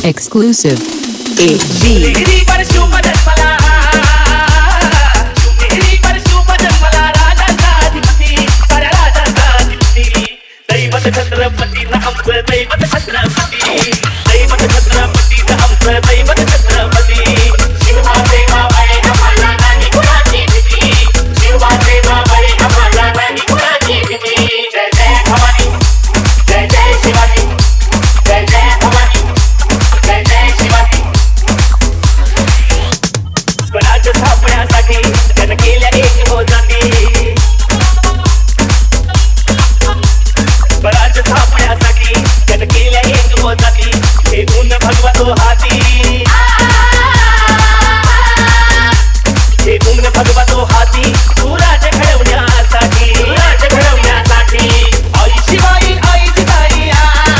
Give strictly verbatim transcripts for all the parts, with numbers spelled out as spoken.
Exclusive A B Chhatrapati ना आमचं दैवत छत्रपती दैवत छत्रपती ना आमचं दैवत छत्रपती शिवा देवा बाई आम्हाला नाही कुणाची भीती शिवा देवा बाई आम्हाला नाही कुणाची भीती जय जय भवानी जय जय शिवाजी जय जय भवानी जय जय शिवाजी स्वराज्य स्थापण्यासाठी जन केल्या एक हो जाती स्वराज्य स्थापण्यासाठी जन केल्या एक हो जाती हे गुण भगवा तो हाती हे गुण भगवा तो हाती सुराज्य घडवण्यासाठी सुराज्य घडवण्यासाठी आई शिवाई आई जिजाई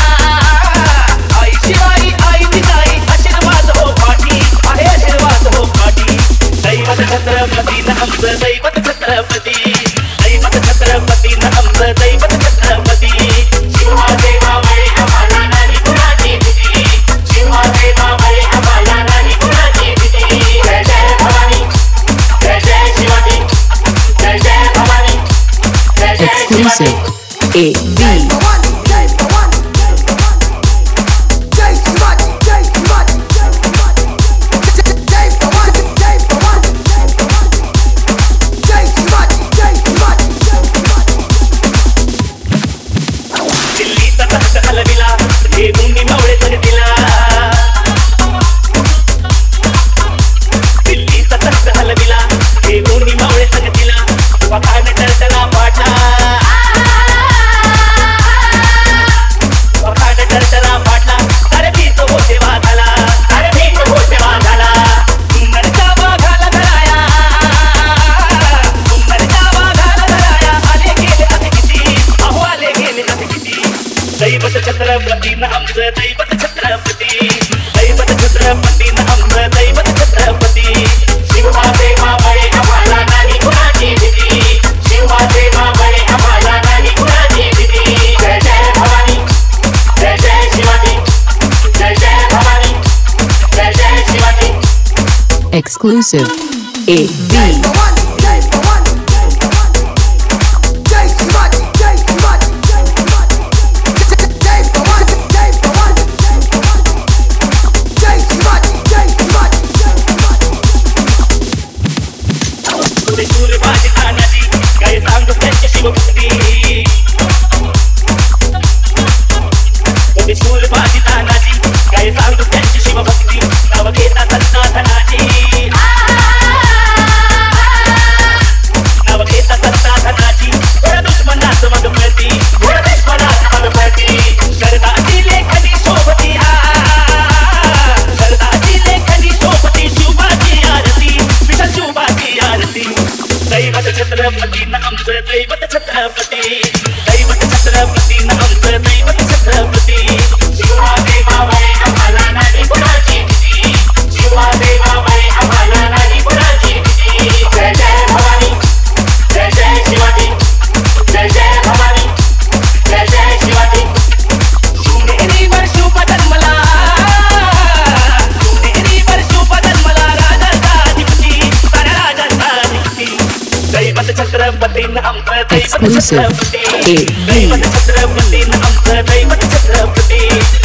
आई शिवाई आई जिजाई आशीर्वाद हो पाठी आहे आशीर्वाद हो पाठी दैवत छत्रपती ना आमचं दैवत छत्रपती दैवत छत्रपती ना आमचं दैवत छत्रपती शिवा देवा बाई आम्हाला नाही कुणाची भीती शिवा देवा बाई आम्हाला नाही कुणाची भीती जय जय भवानी जय जय शिवाजी जय जय भवानी जय जय Exclusive A B दिल्लीचा तख्त हलविला हे दोन्ही मावळे जगतीला दिल्लीचा तख्त हलविला हे दोन्ही मावळे जगतीला वखाण टळटळा पाडला वखाण टळटळा पाडला अरे भीत होते वाघाला अरे भीत होते वाघाला सुंदरच्या वाघाला धराया सुंदरच्या वाघाला धराया आले गेले अति किती अहो आले गेले अति किती दैवत छत्रपती ना आमचं दैवत छत्रपती दैवत छत्रपती ना आमचं दैवत छत्रपती शिवा देवा बाई आम्हाला नाही कुणाची भीती शिवा देवा बाई आम्हाला नाही कुणाची भीती जय जय भवानी जय जय शिवाजी जय जय भवानी जय जय Shivaji Exclusive A B सूरबाजी Tanaji काय सांगतो त्यांची शिवभक्ती सूरबाजी तानाजी काय सांगतो त्यांची शिवभक्ती नाव घेता सत्ताधनाची नाव घेता सत्ताधनाची थोड्या दुश्मनात मग पळती थोड्या दुश्मनात मग पळती शरदाची लेखनी शोभती शरदाची लेखनी शोभती शिवबाची आरती विठ्ठल शिवबाची आरती दैवत छत्रपती ना आमचं दैवत छत्रपती दैवत छत्रपती ना आमचं दैवत छत्रपती शिवा देवा बाई आम्हाला नाही कुणाची भीती शिवा देवा बाई आम्हाला नाही कुणाची भीती जय जय भवानी जय जय शिवाजी जय जय भवानी जय जय शिवाजी शिवनेरीवर शिव जन्मला शिवनेरीवर शिव जन्मला राजाचा अधिपती साऱ्या राजाचा अधिपती दैवत छत्रपती ना आमचं दैवत Exclusive छत्रपती A B दैवत छत्रपती ना आमचं दैवत छत्रपती